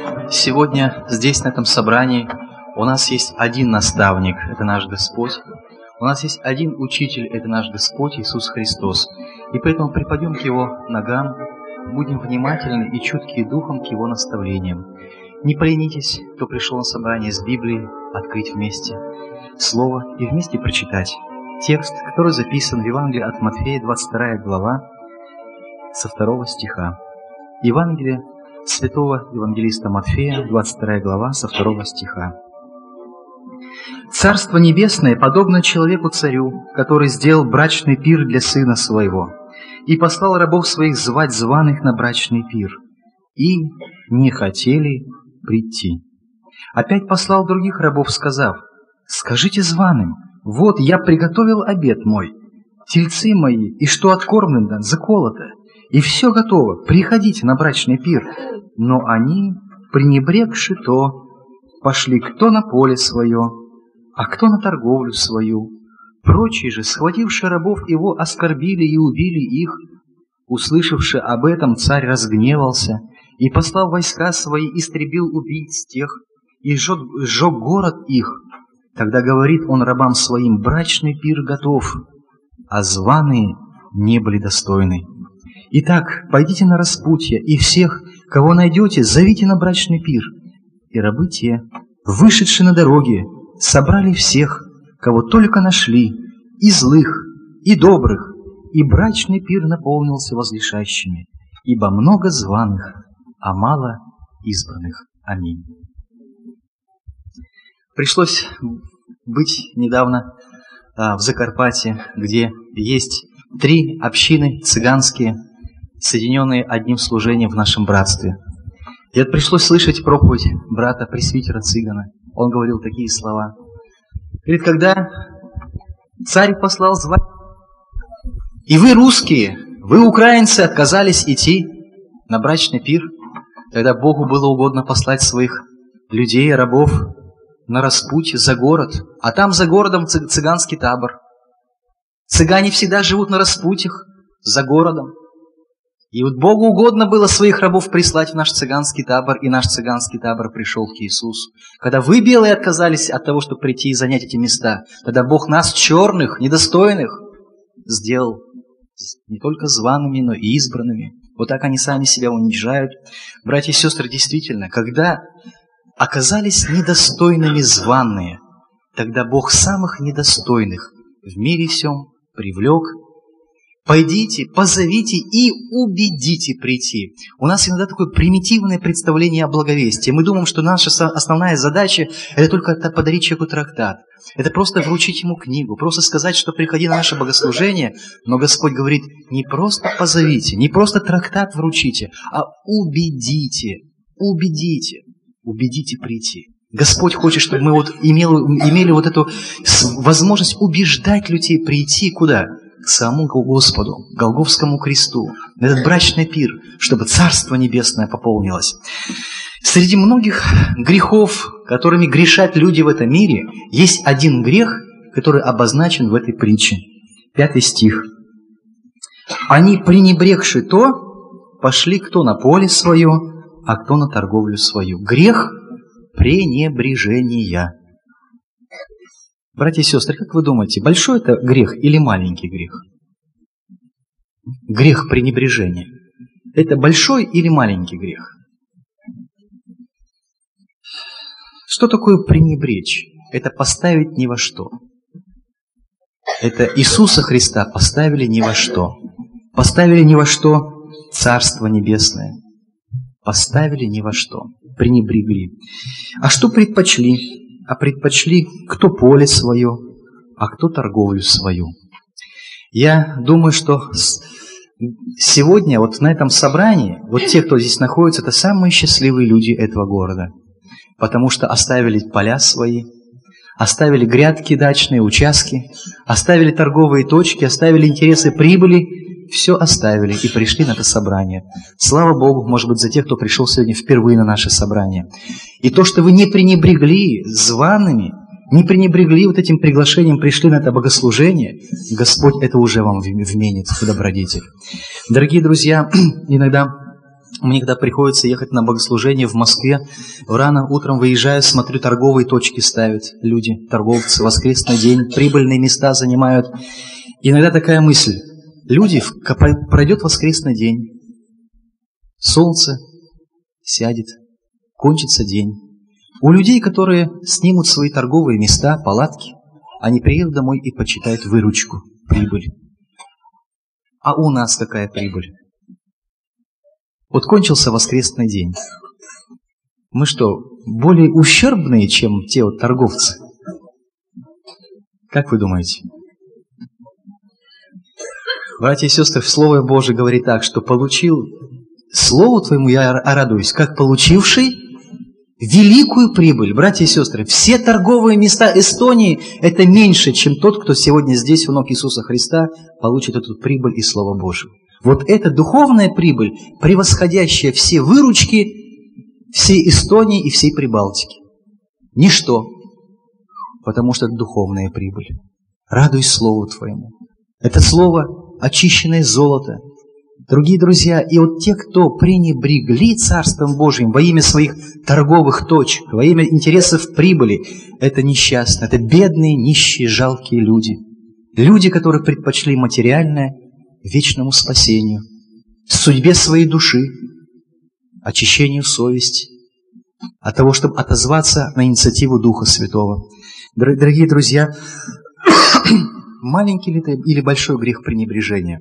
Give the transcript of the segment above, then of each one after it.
Сегодня здесь, на этом собрании, у нас есть один наставник, это наш Господь. У нас есть один учитель, это наш Господь Иисус Христос. И поэтому припадем к Его ногам, будем внимательны и чуткие духом к Его наставлениям. Не поленитесь, кто пришел на собрание с Библией, открыть вместе Слово и вместе прочитать текст, который записан в Евангелии от Матфея, 22 глава, со 2 стиха. Евангелие святого евангелиста Матфея, 22 глава, со 2 стиха. «Царство небесное подобно человеку-царю, который сделал брачный пир для сына своего, и послал рабов своих звать званых на брачный пир, и не хотели прийти. Опять послал других рабов, сказав: скажите званым: вот я приготовил обед мой, тельцы мои, и что откормлено, заколото, и все готово, приходите на брачный пир. Но они, пренебрегши то, пошли кто на поле свое, а кто на торговлю свою. Прочие же, схвативши рабов его, оскорбили и убили их. Услышавши об этом, царь разгневался и, послав войска свои, истребил убийц тех и сжег город их. Тогда говорит он рабам своим: брачный пир готов, а званые не были достойны. Итак, пойдите на распутье, и всех, кого найдете, зовите на брачный пир. И рабы те, вышедшие на дороге, собрали всех, кого только нашли, и злых, и добрых, и брачный пир наполнился возлежащими, ибо много званых, а мало избранных. Аминь». Пришлось быть недавно в Закарпатье, где есть 3 общины цыганские, соединенные одним служением в нашем братстве. И вот пришлось слышать проповедь брата пресвитера Цыгана. Он говорил такие слова. Говорит, когда царь послал звать, и вы, русские, вы, украинцы, отказались идти на брачный пир, когда Богу было угодно послать своих людей, рабов, на распутье за город, а там за городом цыганский табор. Цыгане всегда живут на распутьях, за городом. И вот Богу угодно было своих рабов прислать в наш цыганский табор, и наш цыганский табор пришел к Иисусу. Когда вы, белые, отказались от того, чтобы прийти и занять эти места, тогда Бог нас, черных, недостойных, сделал не только зваными, но и избранными. Вот так они сами себя унижают. Братья и сестры, действительно, когда оказались недостойными званые, тогда Бог самых недостойных в мире всем привлек. Пойдите, позовите и убедите прийти. У нас иногда такое примитивное представление о благовестии. Мы думаем, что наша основная задача – это только подарить человеку трактат. Это просто вручить ему книгу, просто сказать, что приходи на наше богослужение. Но Господь говорит, не просто позовите, не просто трактат вручите, а убедите прийти. Господь хочет, чтобы мы имели вот эту возможность убеждать людей прийти куда? К самому Господу, к Голгофскому кресту, на этот брачный пир, чтобы Царство Небесное пополнилось. Среди многих грехов, которыми грешат люди в этом мире, есть один грех, который обозначен в этой притче. 5 стих. «Они, пренебрегши то, пошли кто на поле свое, а кто на торговлю свою». Грех пренебрежения. Братья и сестры, как вы думаете, большой это грех или маленький грех? Грех пренебрежения. Это большой или маленький грех? Что такое пренебречь? Это поставить ни во что. Это Иисуса Христа поставили ни во что. Поставили ни во что Царство Небесное. Поставили ни во что. Пренебрегли. А что предпочли? А предпочли кто поле свое, а кто торговлю свою. Я думаю, что сегодня вот на этом собрании, вот те, кто здесь находится, это самые счастливые люди этого города. Потому что оставили поля свои, оставили грядки дачные, участки, оставили торговые точки, оставили интересы прибыли, все оставили и пришли на это собрание. Слава Богу, может быть, за тех, кто пришел сегодня впервые на наше собрание. И то, что вы не пренебрегли зваными, не пренебрегли вот этим приглашением, пришли на это богослужение, Господь это уже вам вменит в добродетель. Дорогие друзья, иногда Мне когда приходится ехать на богослужение в Москве, рано утром выезжаю, смотрю, торговые точки ставят люди, торговцы, воскресный день, прибыльные места занимают. И иногда такая мысль: люди, пройдет воскресный день, солнце сядет, кончится день. У людей, которые снимут свои торговые места, палатки, они приедут домой и почитают выручку, прибыль. А у нас какая прибыль? Вот кончился воскресный день. Мы что, более ущербные, чем те вот торговцы? Как вы думаете? Братья и сестры, Слово Божие говорит так, что получил Слову Твоему я радуюсь, как получивший великую прибыль. Братья и сестры, все торговые места Эстонии – это меньше, чем тот, кто сегодня здесь, у ног Иисуса Христа, получит эту прибыль из Слова Божьего. Вот эта духовная прибыль, превосходящая все выручки всей Эстонии и всей Прибалтики. Ничто, потому что это духовная прибыль. Радуйся Слову Твоему. Это Слово – очищенное золото. Дорогие друзья, и вот те, кто пренебрегли Царством Божьим во имя своих торговых точек, во имя интересов прибыли, это несчастные, это бедные, нищие, жалкие люди. Люди, которые предпочли материальное вечному спасению, судьбе своей души, очищению совести, от того, чтобы отозваться на инициативу Духа Святого. Дорогие друзья, маленький ли это или большой грех пренебрежения?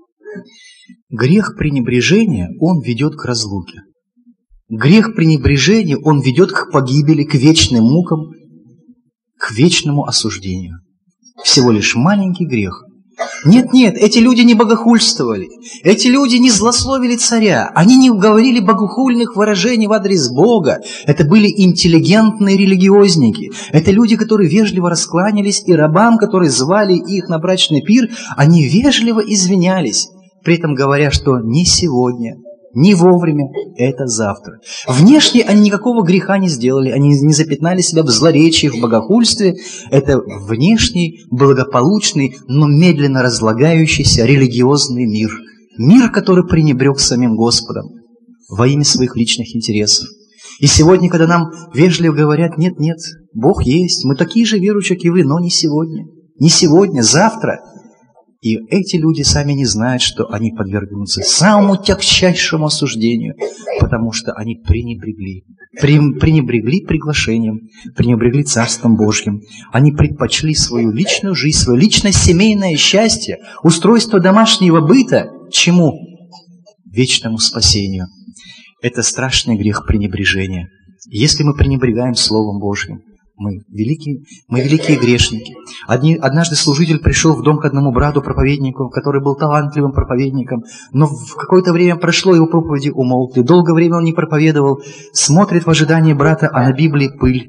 Грех пренебрежения, он ведет к разлуке. Грех пренебрежения, он ведет к погибели, к вечным мукам, к вечному осуждению. Всего лишь маленький грех. Нет, эти люди не богохульствовали, эти люди не злословили царя, они не говорили богохульных выражений в адрес Бога. Это были интеллигентные религиозники, это люди, которые вежливо раскланялись, и рабам, которые звали их на брачный пир, они вежливо извинялись, при этом говоря, что не сегодня, не вовремя, это завтра. Внешне они никакого греха не сделали, они не запятнали себя в злоречии, в богохульстве. Это внешний, благополучный, но медленно разлагающийся религиозный мир. Мир, который пренебрег самим Господом во имя своих личных интересов. И сегодня, когда нам вежливо говорят: нет, Бог есть, мы такие же верующие, как и вы, но не сегодня. Не сегодня, завтра. И эти люди сами не знают, что они подвергнутся самому тягчайшему осуждению, потому что они пренебрегли приглашением, пренебрегли Царством Божьим. Они предпочли свою личную жизнь, свое личное семейное счастье, устройство домашнего быта чему? Вечному спасению. Это страшный грех пренебрежения. Если мы пренебрегаем Словом Божьим, мы великие грешники. Однажды служитель пришел в дом к одному брату-проповеднику, который был талантливым проповедником, но в какое-то время прошло, его проповеди умолкли. Долгое время он не проповедовал, смотрит в ожидании брата, а на Библии пыль.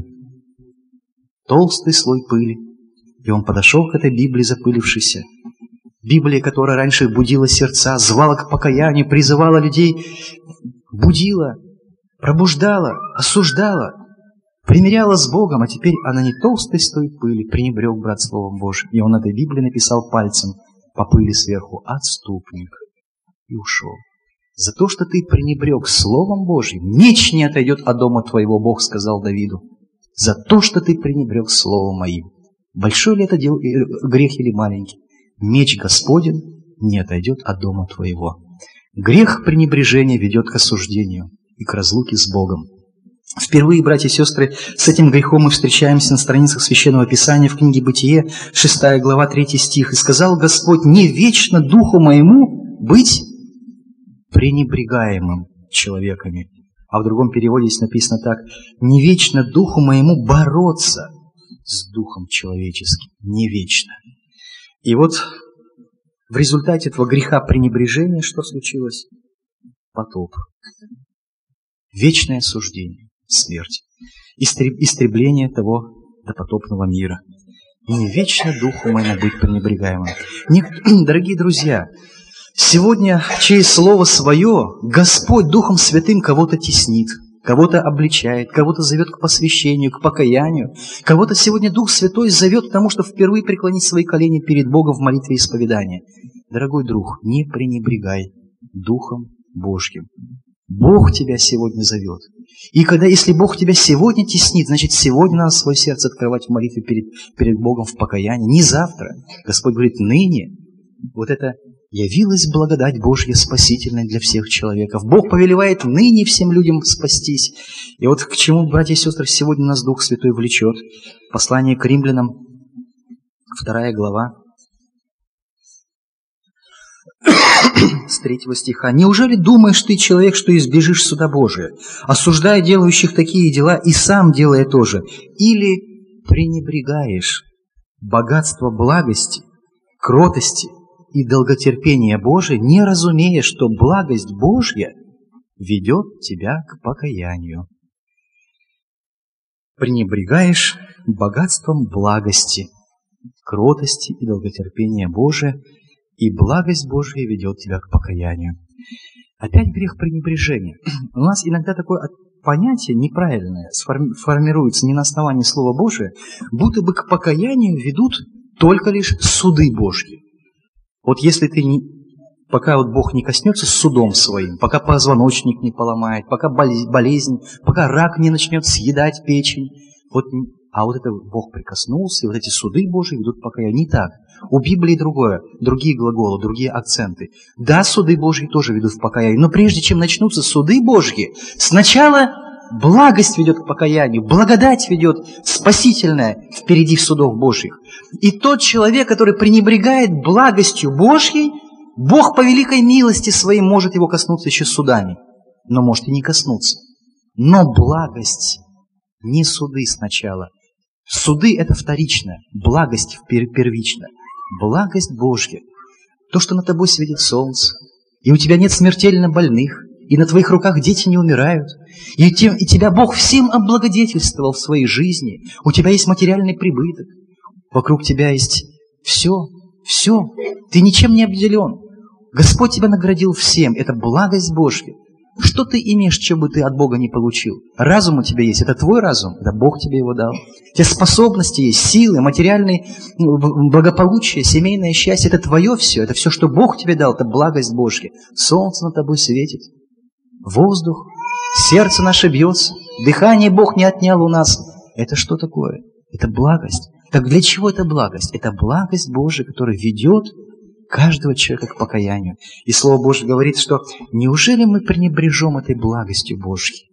Толстый слой пыли. И он подошел к этой Библии запылившейся. Библия, которая раньше будила сердца, звала к покаянию, призывала людей, будила, пробуждала, осуждала, примиряла с Богом, а теперь она не толстой слой пыли, пренебрег брат Словом Божьим. И он на этой Библии написал пальцем по пыли сверху: «Отступник», и ушел. За то, что ты пренебрег Словом Божьим, меч не отойдет от дома твоего, Бог сказал Давиду. За то, что ты пренебрег Словом моим. Большой ли это грех или маленький? Меч Господень не отойдет от дома твоего. Грех пренебрежения ведет к осуждению и к разлуке с Богом. Впервые, братья и сестры, с этим грехом мы встречаемся на страницах Священного Писания в книге Бытие, 6 глава, 3 стих. «И сказал Господь: не вечно духу моему быть пренебрегаемым человеками». А в другом переводе здесь написано так: «Не вечно духу моему бороться с духом человеческим». Не вечно. И вот в результате этого греха пренебрежения что случилось? Потоп. Вечное осуждение. Смерть, истребление того допотопного мира. И не вечно духу моему быть пренебрегаемым. Дорогие друзья, сегодня через Слово Свое Господь Духом Святым кого-то теснит, кого-то обличает, кого-то зовет к посвящению, к покаянию, кого-то сегодня Дух Святой зовет к тому, чтобы впервые преклонить свои колени перед Богом в молитве и исповедании. Дорогой друг, не пренебрегай Духом Божьим. Бог тебя сегодня зовет. И если Бог тебя сегодня теснит, значит, сегодня надо свое сердце открывать в молитве перед Богом в покаянии. Не завтра. Господь говорит, ныне. Вот это явилась благодать Божья спасительная для всех человеков. Бог повелевает ныне всем людям спастись. И вот к чему, братья и сестры, сегодня нас Дух Святой влечет. Послание к римлянам, 2 глава, с 3 стиха. «Неужели думаешь ты, человек, что избежишь суда Божия, осуждая делающих такие дела и сам делая то же? Или пренебрегаешь богатство благости, кротости и долготерпения Божия, не разумея, что благость Божья ведет тебя к покаянию?» Пренебрегаешь богатством благости, кротости и долготерпения Божия, и благость Божья ведет тебя к покаянию. Опять грех пренебрежения. У нас иногда такое понятие неправильное формируется не на основании Слова Божия, будто бы к покаянию ведут только лишь суды Божьи. Вот если ты пока вот Бог не коснется судом своим, пока позвоночник не поломает, пока болезнь, пока рак не начнет съедать печень, а вот это Бог прикоснулся, и вот эти суды Божьи ведут к покаянию. Не так. У Библии другие глаголы, другие акценты. Да, суды Божьи тоже ведут в покаяние, но прежде чем начнутся суды Божьи, сначала благость ведет к покаянию, благодать ведет спасительная впереди судов Божьих. И тот человек, который пренебрегает благостью Божьей, Бог по великой милости своей может его коснуться еще судами, но может и не коснуться. Но благость, не суды сначала. Суды – это вторично, благость первична. Благость Божья, то, что над тобой светит солнце, и у тебя нет смертельно больных, и на твоих руках дети не умирают, и тебя Бог всем облагодетельствовал в своей жизни, у тебя есть материальный прибыток, вокруг тебя есть все, ты ничем не обделен. Господь тебя наградил всем, это благость Божья. Что ты имеешь, чем бы ты от Бога не получил? Разум у тебя есть, это твой разум, это Бог тебе его дал. У тебя способности есть, силы, материальные благополучие, семейное счастье, это твое все, это все, что Бог тебе дал, это благость Божья. Солнце над тобой светит, воздух, сердце наше бьется, дыхание Бог не отнял у нас. Это что такое? Это благость. Так для чего это благость? Это благость Божия, которая ведет каждого человека к покаянию. И Слово Божье говорит, что неужели мы пренебрежем этой благостью Божьей?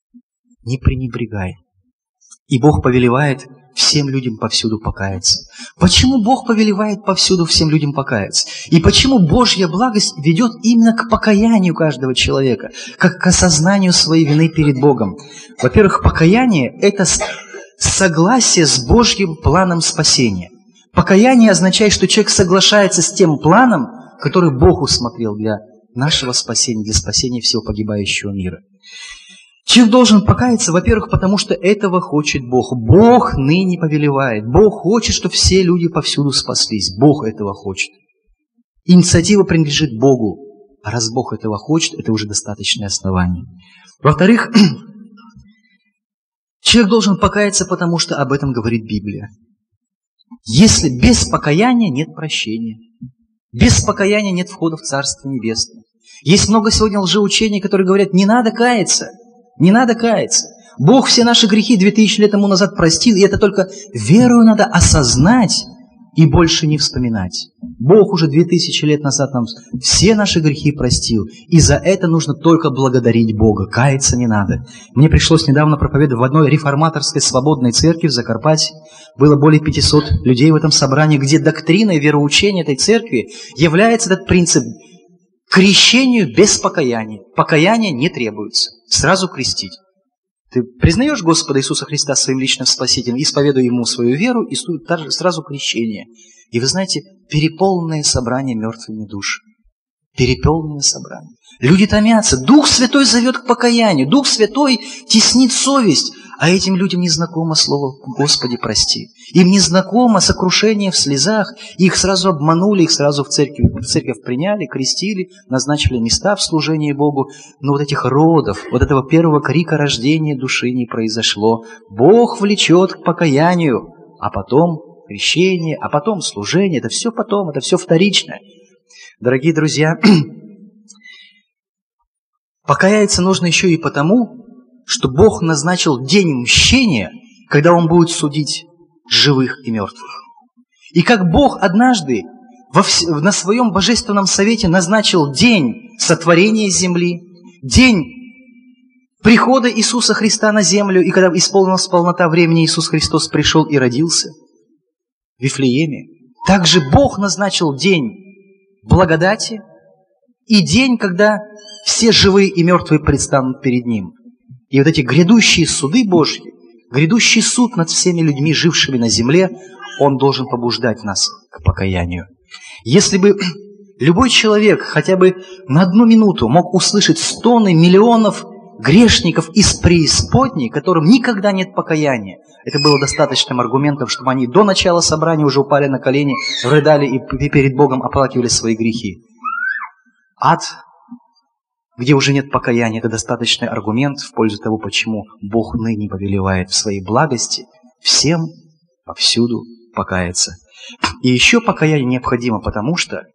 Не пренебрегай. И Бог повелевает всем людям повсюду покаяться. Почему Бог повелевает повсюду всем людям покаяться? И почему Божья благость ведет именно к покаянию каждого человека, как к осознанию своей вины перед Богом? Во-первых, покаяние – это согласие с Божьим планом спасения. Покаяние означает, что человек соглашается с тем планом, который Бог усмотрел для нашего спасения, для спасения всего погибающего мира. Человек должен покаяться, во-первых, потому что этого хочет Бог. Бог ныне повелевает. Бог хочет, чтобы все люди повсюду спаслись. Бог этого хочет. Инициатива принадлежит Богу. А раз Бог этого хочет, это уже достаточное основание. Во-вторых, человек должен покаяться, потому что об этом говорит Библия. Если без покаяния нет прощения, без покаяния нет входа в Царство Небесное. Есть много сегодня лжеучений, которые говорят, не надо каяться, не надо каяться. Бог все наши грехи 2000 лет тому назад простил, и это только верою надо осознать и больше не вспоминать. Бог уже 2000 лет назад нам все наши грехи простил, и за это нужно только благодарить Бога, каяться не надо. Мне пришлось недавно проповедовать в одной реформаторской свободной церкви в Закарпатье. Было более 500 людей в этом собрании, где доктриной вероучения этой церкви является этот принцип крещению без покаяния. Покаяния не требуется, сразу крестить. Ты признаешь Господа Иисуса Христа своим личным Спасителем, исповедуя Ему свою веру, и сразу крещение. И вы знаете, переполненное собрание мертвыми душ. Переполненное собрание. Люди томятся. Дух Святой зовет к покаянию. Дух Святой теснит совесть. А этим людям не знакомо слово «Господи, прости». Им не знакомо сокрушение в слезах. Их сразу обманули, их сразу в церковь приняли, крестили, назначили места в служении Богу. Но вот этих родов, вот этого первого крика рождения души не произошло. Бог влечет к покаянию, а потом крещение, а потом служение. Это все потом, это все вторичное. Дорогие друзья, Покаяться нужно еще и потому, что Бог назначил день мщения, когда Он будет судить живых и мертвых. И как Бог однажды на своем божественном совете назначил день сотворения земли, день прихода Иисуса Христа на землю, и когда исполнилась полнота времени, Иисус Христос пришел и родился в Вифлееме, также Бог назначил день благодати и день, когда все живые и мертвые предстанут перед Ним. И вот эти грядущие суды Божьи, грядущий суд над всеми людьми, жившими на земле, он должен побуждать нас к покаянию. Если бы любой человек хотя бы на 1 минуту мог услышать стоны миллионов грешников из преисподней, которым никогда нет покаяния, это было достаточным аргументом, чтобы они до начала собрания уже упали на колени, рыдали и перед Богом оплакивали свои грехи. Ад, где уже нет покаяния, это достаточный аргумент в пользу того, почему Бог ныне повелевает в своей благости всем повсюду покаяться. И еще покаяние необходимо, потому что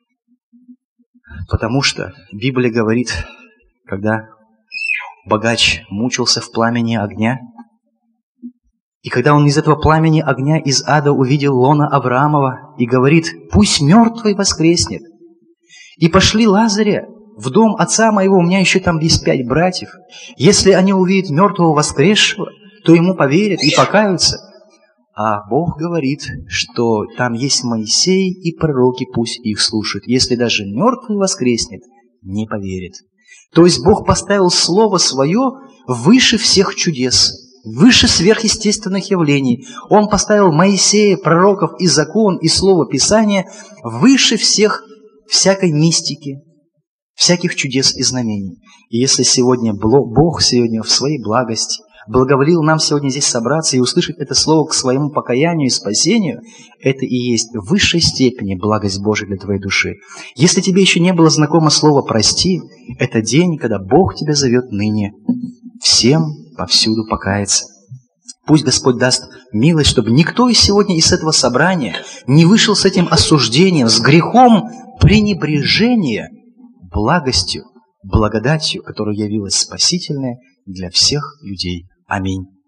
Библия говорит, когда богач мучился в пламени огня, и когда он из этого пламени огня из ада увидел лона Авраамова и говорит: «Пусть мертвый воскреснет». И пошли Лазаря в дом отца моего, у меня еще там есть 5 братьев. Если они увидят мертвого воскресшего, то ему поверят и покаются. А Бог говорит, что там есть Моисей и пророки, пусть их слушают. Если даже мертвый воскреснет, не поверит. То есть Бог поставил Слово Свое выше всех чудес, выше сверхъестественных явлений. Он поставил Моисея, пророков и закон, и Слово Писания выше всякой мистики, всяких чудес и знамений. И если сегодня Бог сегодня в своей благости благоволил нам сегодня здесь собраться и услышать это слово к своему покаянию и спасению, это и есть в высшей степени благость Божия для твоей души. Если тебе еще не было знакомо слово «прости», это день, когда Бог тебя зовет ныне всем повсюду покаяться. Пусть Господь даст милость, чтобы никто сегодня из этого собрания не вышел с этим осуждением, с грехом пренебрежения благостью, благодатью, которая явилась спасительная для всех людей. Аминь.